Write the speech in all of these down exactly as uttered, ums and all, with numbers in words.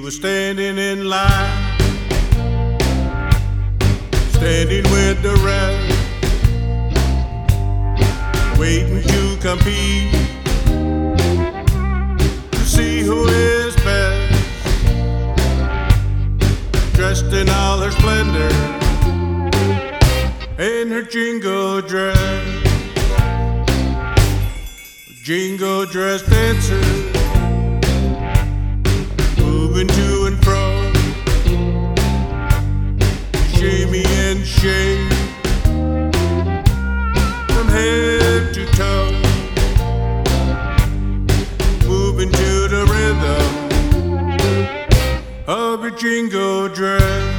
was standing in line, standing with the rest, waiting to compete, to see who is best, dressed in all her splendor, in her jingle dress, jingle dress dancer, moving to and fro, shimmy and shake, from head to toe, moving to the rhythm of your jingle dress.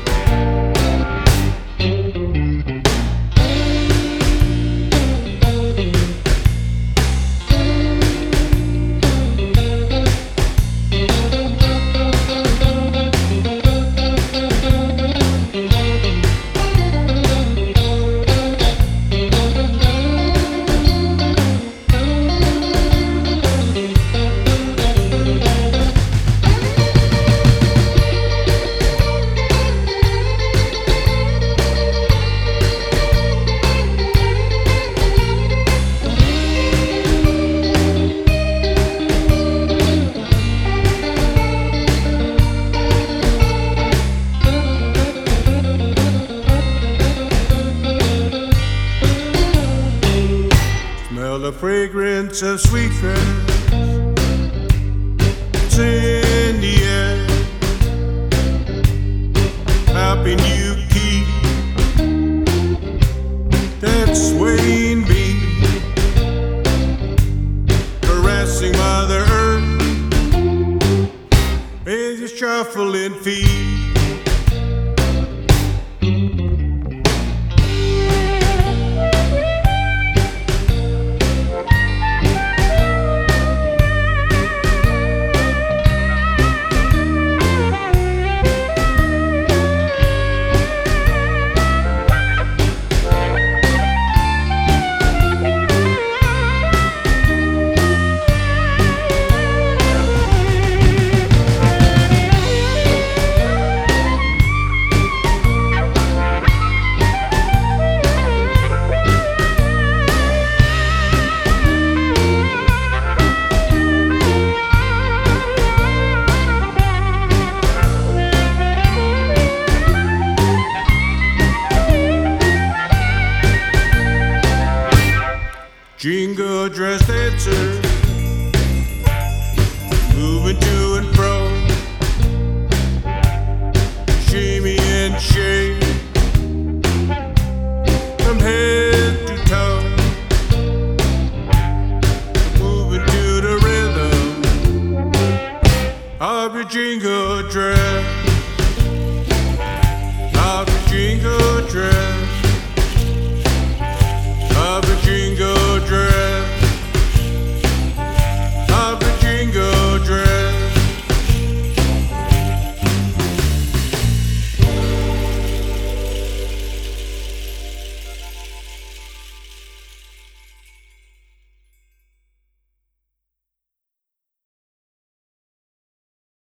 Smell the fragrance of sweetgrass, it's in the air, helping you keep that swaying beat, caressing Mother Earth with your shuffling feet. Jingle dress dancer,